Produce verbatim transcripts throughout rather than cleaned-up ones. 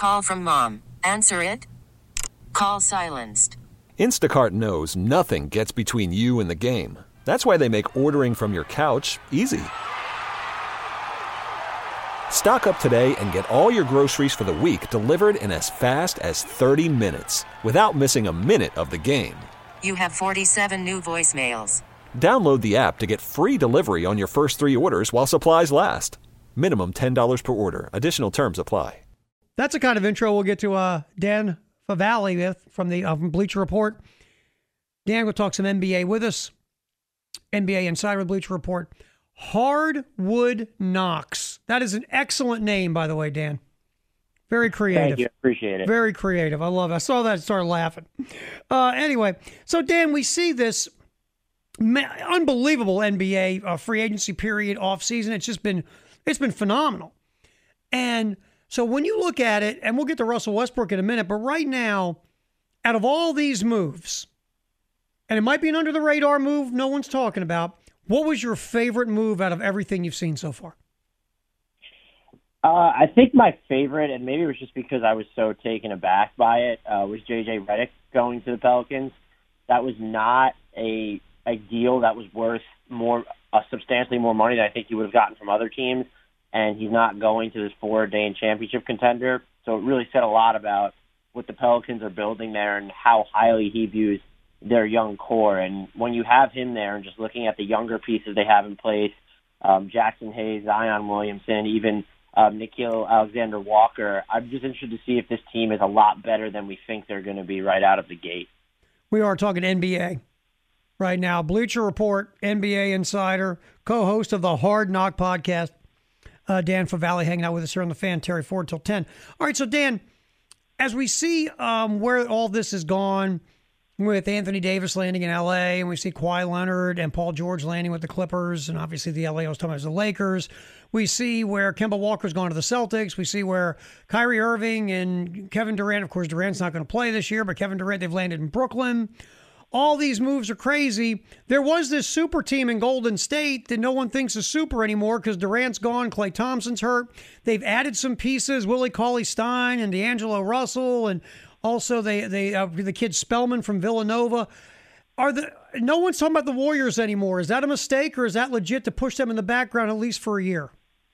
Call from mom. Answer it. Call silenced. Instacart knows nothing gets between you and the game. That's why they make ordering from your couch easy. Stock up today and get all your groceries for the week delivered in as fast as thirty minutes without missing a minute of the game. You have forty-seven new voicemails. Download the app to get free delivery on your first three orders while supplies last. Minimum ten dollars per order. Additional terms apply. That's the kind of intro we'll get to uh, Dan Favale with from the uh, from Bleacher Report. Dan will talk some N B A with us. N B A Insider with Bleacher Report. Hardwood Knocks. That is an excellent name, by the way, Dan. Very creative. Thank you. Appreciate it. Very creative. I love it. I saw that and started laughing. Uh, anyway, so Dan, we see this ma- unbelievable N B A uh, free agency period off season. It's just been, it's been phenomenal. And so when you look at it, and we'll get to Russell Westbrook in a minute, but right now, out of all these moves, and it might be an under the radar move no one's talking about, what was your favorite move out of everything you've seen so far? Uh, I think my favorite, and maybe it was just because I was so taken aback by it, uh, was J J Redick going to the Pelicans. That was not a a deal that was worth more, uh, substantially more money than I think he would have gotten from other teams, and he's not going to this four-day championship contender. So it really said a lot about what the Pelicans are building there and how highly he views their young core. And when you have him there and just looking at the younger pieces they have in place, um, Jackson Hayes, Zion Williamson, even um, Nickeil Alexander-Walker, I'm just interested to see if this team is a lot better than we think they're going to be right out of the gate. We are talking N B A right now. Bleacher Report, N B A Insider, co-host of the Hard Knock podcast, uh, Dan Favale, hanging out with us here on the Fan. Terry Ford till ten. All right, so Dan, as we see um, where all this has gone, with Anthony Davis landing in L A, and we see Kawhi Leonard and Paul George landing with the Clippers, and obviously the L A I was talking about the Lakers. We see where Kemba Walker's gone to the Celtics. We see where Kyrie Irving and Kevin Durant, of course, Durant's not going to play this year, but Kevin Durant, they've landed in Brooklyn. All these moves are crazy. There was this super team in Golden State that no one thinks is super anymore because Durant's gone, Klay Thompson's hurt. They've added some pieces, Willie Cauley-Stein and D'Angelo Russell, and also, they they uh, the kid Spellman from Villanova. Are the no one's talking about the Warriors anymore? Is that a mistake, or is that legit to push them in the background at least for a year?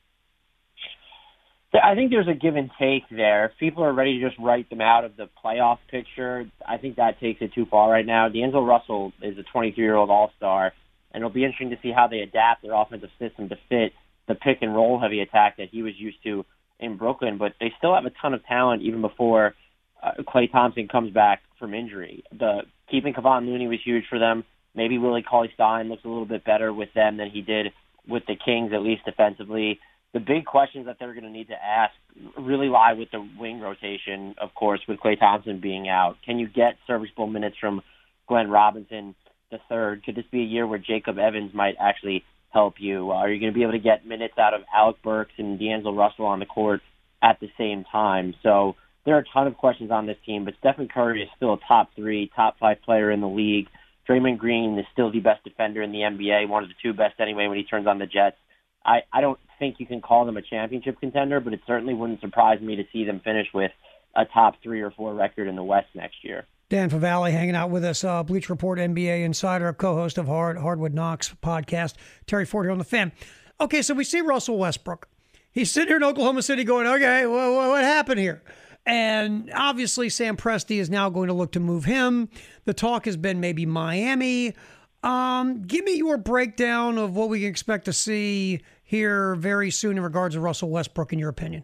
I think there's a give and take there. If people are ready to just write them out of the playoff picture, I think that takes it too far right now. D'Angelo Russell is a twenty-three-year-old all-star, and it'll be interesting to see how they adapt their offensive system to fit the pick-and-roll heavy attack that he was used to in Brooklyn. But they still have a ton of talent even before Uh, Klay Thompson comes back from injury. The keeping Kevon Looney was huge for them. Maybe Willie Cauley-Stein looks a little bit better with them than he did with the Kings, at least defensively. The big questions that they're going to need to ask really lie with the wing rotation, of course, with Klay Thompson being out. Can you get serviceable minutes from Glenn Robinson the third? Could this be a year where Jacob Evans might actually help you? Uh, are you going to be able to get minutes out of Alec Burks and D'Angelo Russell on the court at the same time? So there are a ton of questions on this team, but Stephen Curry is still a top three, top five player in the league. Draymond Green is still the best defender in the N B A, one of the two best anyway when he turns on the Jets. I, I don't think you can call them a championship contender, but it certainly wouldn't surprise me to see them finish with a top three or four record in the West next year. Dan Favale hanging out with us, uh, Bleacher Report N B A Insider, co-host of Hard Hardwood Knocks podcast. Terry Ford here on the Fan. Okay, so we see Russell Westbrook. He's sitting here in Oklahoma City going, okay, well, what happened here? And obviously, Sam Presti is now going to look to move him. The talk has been maybe Miami. Um, give me your breakdown of what we can expect to see here very soon in regards to Russell Westbrook, in your opinion.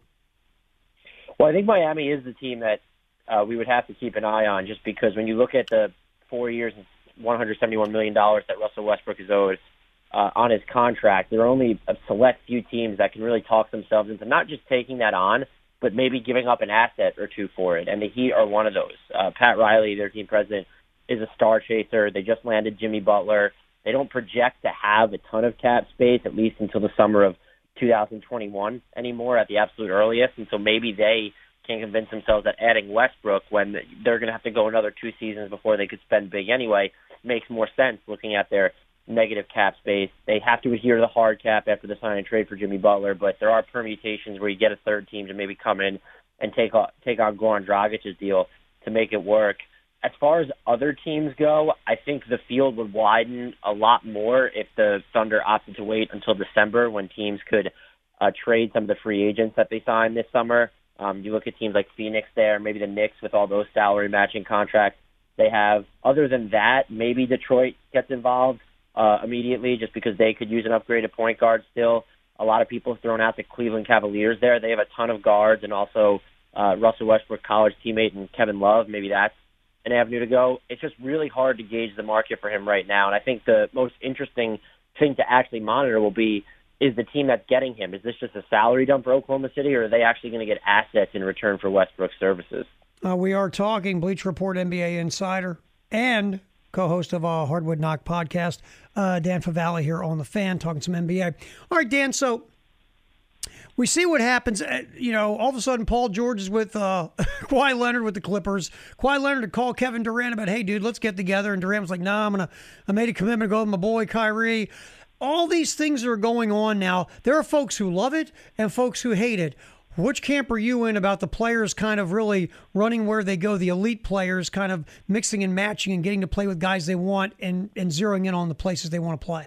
Well, I think Miami is the team that uh, we would have to keep an eye on, just because when you look at the four years and one hundred seventy-one million dollars that Russell Westbrook is owed uh, on his contract, there are only a select few teams that can really talk themselves into not just taking that on, but maybe giving up an asset or two for it. And the Heat are one of those. Uh, Pat Riley, their team president, is a star chaser. They just landed Jimmy Butler. They don't project to have a ton of cap space, at least until the summer of two thousand twenty-one anymore at the absolute earliest. And so maybe they can convince themselves that adding Westbrook, when they're going to have to go another two seasons before they could spend big anyway, makes more sense looking at their negative cap space. They have to adhere to the hard cap after the sign and trade for Jimmy Butler, but there are permutations where you get a third team to maybe come in and take on, take on Goran Dragic's deal to make it work. As far as other teams go, I think the field would widen a lot more if the Thunder opted to wait until December when teams could uh, trade some of the free agents that they signed this summer. Um, you look at teams like Phoenix there, maybe the Knicks with all those salary matching contracts they have. Other than that, maybe Detroit gets involved uh, immediately just because they could use an upgraded point guard still. A lot of people have thrown out the Cleveland Cavaliers there. They have a ton of guards and also uh, Russell Westbrook, college teammate, and Kevin Love. Maybe that's an avenue to go. It's just really hard to gauge the market for him right now. And I think the most interesting thing to actually monitor will be, is the team that's getting him, is this just a salary dump for Oklahoma City, or are they actually going to get assets in return for Westbrook's services? Uh, we are talking Bleacher Report N B A insider and co-host of a Hardwood Knock podcast, uh, Dan Favale here on The Fan, talking some N B A. All right, Dan, so we see what happens. At, you know, all of a sudden, Paul George is with uh, Kawhi Leonard with the Clippers. Kawhi Leonard to call Kevin Durant about, hey, dude, let's get together. And Durant was like, nah, I'm gonna. I made a commitment to go with my boy Kyrie. All these things are going on now. There are folks who love it and folks who hate it. Which camp are you in about the players kind of really running where they go, the elite players kind of mixing and matching and getting to play with guys they want and, and zeroing in on the places they want to play?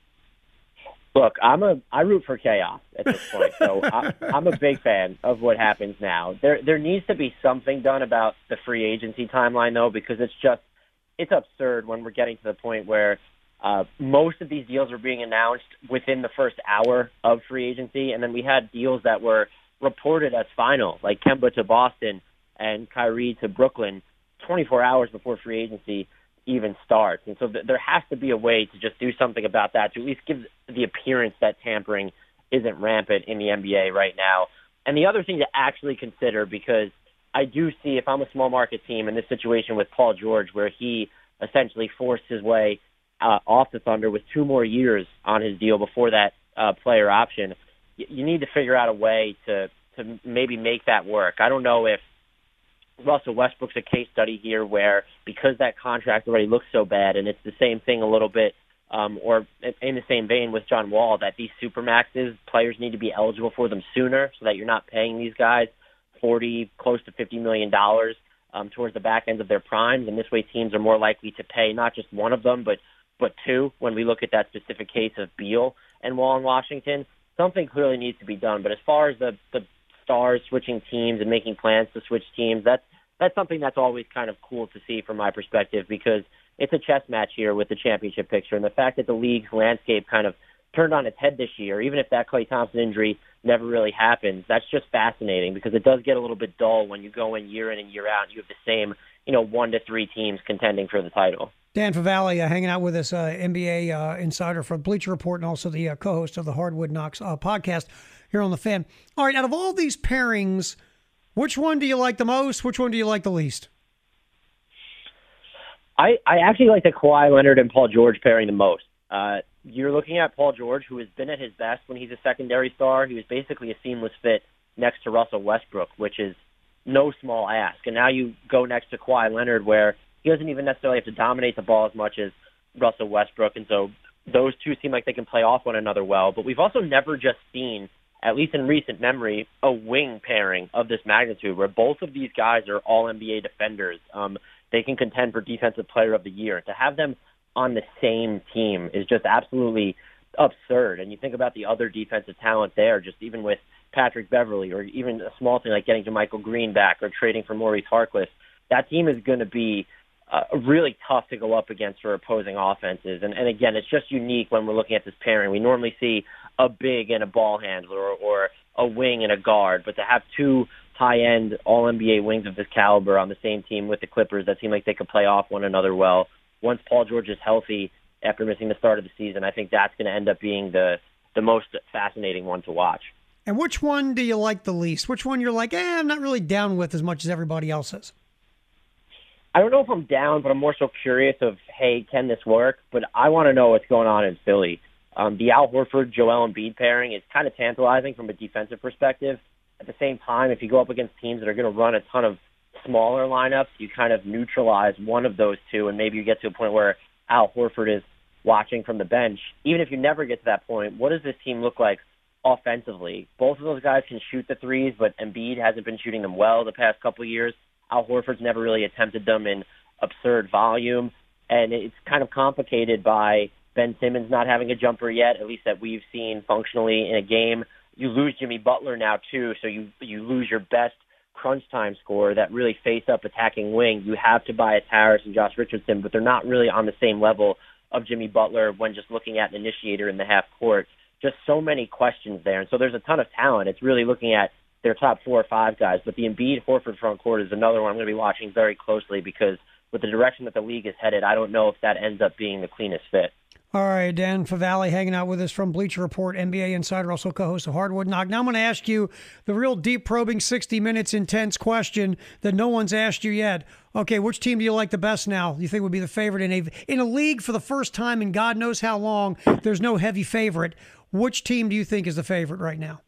Look, I'm a I root for chaos at this point, so I, I'm a big fan of what happens now. There there needs to be something done about the free agency timeline, though, because it's just it's absurd when we're getting to the point where uh, most of these deals are being announced within the first hour of free agency, and then we had deals that were reported as final, like Kemba to Boston and Kyrie to Brooklyn, twenty-four hours before free agency even starts. And so th- there has to be a way to just do something about that, to at least give the appearance that tampering isn't rampant in the N B A right now. And the other thing to actually consider, because I do see, if I'm a small market team in this situation with Paul George, where he essentially forced his way uh, off the Thunder with two more years on his deal before that uh, player option, y- you need to figure out a way to, to maybe make that work. I don't know if Russell Westbrook's a case study here where, because that contract already looks so bad, and it's the same thing a little bit, um, or in the same vein with John Wall, that these supermaxes, players need to be eligible for them sooner so that you're not paying these guys forty, close to fifty million dollars um, towards the back end of their primes. And this way teams are more likely to pay not just one of them, but, but two. When we look at that specific case of Beal and Wall in Washington, something clearly needs to be done. But as far as the, the stars switching teams and making plans to switch teams, that's that's something that's always kind of cool to see from my perspective, because it's a chess match here with the championship picture. And the fact that the league's landscape kind of turned on its head this year, even if that Klay Thompson injury never really happens, that's just fascinating, because it does get a little bit dull when you go in year in and year out and you have the same, you know, one to three teams contending for the title. Dan Favale uh, hanging out with us, uh, N B A uh, insider for Bleacher Report and also the uh, co-host of the Hardwood Knocks uh, podcast here on The Fan. All right, out of all these pairings, which one do you like the most? Which one do you like the least? I, I actually like the Kawhi Leonard and Paul George pairing the most. Uh, you're looking at Paul George, who has been at his best when he's a secondary star. He was basically a seamless fit next to Russell Westbrook, which is no small ask. And now you go next to Kawhi Leonard, where he doesn't even necessarily have to dominate the ball as much as Russell Westbrook. And so those two seem like they can play off one another well. But we've also never just seen, at least in recent memory, a wing pairing of this magnitude, where both of these guys are all N B A defenders. Um, they can contend for Defensive Player of the Year. To have them on the same team is just absolutely absurd. And you think about the other defensive talent there, just even with Patrick Beverley, or even a small thing like getting JaMychal Green back or trading for Maurice Harkless, that team is going to be uh, really tough to go up against for opposing offenses. And, and again, it's just unique when we're looking at this pairing. We normally see a big and a ball handler, or, or a wing and a guard, but to have two high-end All-N B A wings of this caliber on the same team with the Clippers that seem like they could play off one another well, once Paul George is healthy after missing the start of the season, I think that's going to end up being the, the most fascinating one to watch. And which one do you like the least? Which one you're like, eh, I'm not really down with as much as everybody else is? I don't know if I'm down, but I'm more so curious of, hey, can this work? But I want to know what's going on in Philly. Um, the Al Horford, Joel Embiid pairing is kind of tantalizing from a defensive perspective. At the same time, if you go up against teams that are going to run a ton of smaller lineups, you kind of neutralize one of those two, and maybe you get to a point where Al Horford is watching from the bench. Even if you never get to that point, what does this team look like offensively. Both of those guys can shoot the threes, but Embiid hasn't been shooting them well the past couple of years. Al Horford's never really attempted them in absurd volume, and it's kind of complicated by Ben Simmons not having a jumper yet, at least that we've seen functionally in a game. You lose Jimmy Butler now, too, so you you lose your best crunch time scorer, that really face-up attacking wing. You have Tobias Harris and Josh Richardson, but they're not really on the same level of Jimmy Butler when just looking at an initiator in the half court. Just so many questions there. And so there's a ton of talent. It's really looking at their top four or five guys. But the Embiid-Horford front court is another one I'm going to be watching very closely, because with the direction that the league is headed, I don't know if that ends up being the cleanest fit. All right, Dan Favale hanging out with us from Bleacher Report, N B A insider, also co-host of Hardwood Knock. Now I'm going to ask you the real deep probing sixty minutes intense question that no one's asked you yet. Okay, which team do you like the best now? Do you think would be the favorite in a in a league for the first time in God knows how long? There's no heavy favorite. Which team do you think is the favorite right now?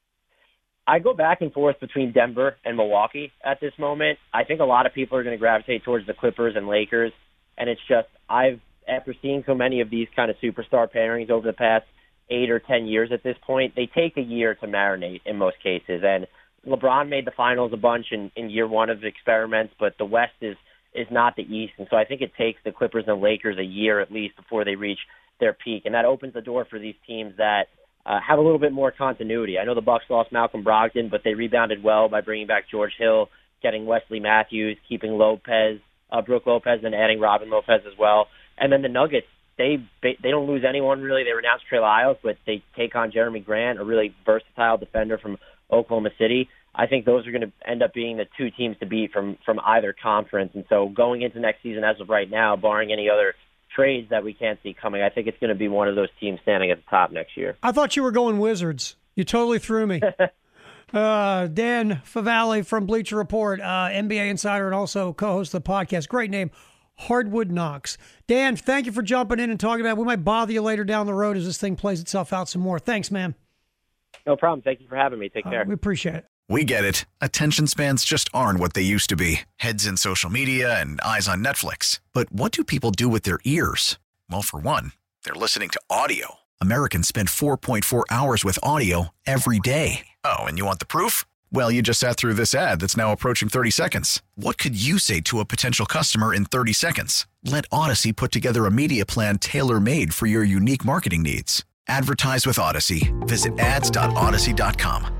I go back and forth between Denver and Milwaukee at this moment. I think a lot of people are going to gravitate towards the Clippers and Lakers, and it's just I've after seeing so many of these kind of superstar pairings over the past eight or ten years at this point, they take a year to marinate in most cases. And LeBron made the finals a bunch in, in year one of experiments, but the West is, is not the East. And so I think it takes the Clippers and Lakers a year at least before they reach their peak. And that opens the door for these teams that uh, have a little bit more continuity. I know the Bucks lost Malcolm Brogdon, but they rebounded well by bringing back George Hill, getting Wesley Matthews, keeping Lopez, uh, Brook Lopez, and adding Robin Lopez as well. And then the Nuggets, they they don't lose anyone really. They renounce Trey Lyles, but they take on Jeremy Grant, a really versatile defender from Oklahoma City. I think those are going to end up being the two teams to beat from, from either conference. And so going into next season as of right now, barring any other trades that we can't see coming, I think it's going to be one of those teams standing at the top next year. I thought you were going Wizards. You totally threw me. uh, Dan Favale from Bleacher Report, uh, N B A insider, and also co-host of the podcast. Great name. Hardwood Knocks. Dan, thank you for jumping in and talking about it. We might bother you later down the road as this thing plays itself out some more. Thanks, man. No problem. Thank you for having me. Take care. Uh, we appreciate it. We get it. Attention spans just aren't what they used to be. Heads in social media and eyes on Netflix. But what do people do with their ears? Well, for one, they're listening to audio. Americans spend four point four hours with audio every day. Oh, and you want the proof? Well, you just sat through this ad that's now approaching thirty seconds. What could you say to a potential customer in thirty seconds? Let Odyssey put together a media plan tailor-made for your unique marketing needs. Advertise with Odyssey. Visit ads dot odyssey dot com.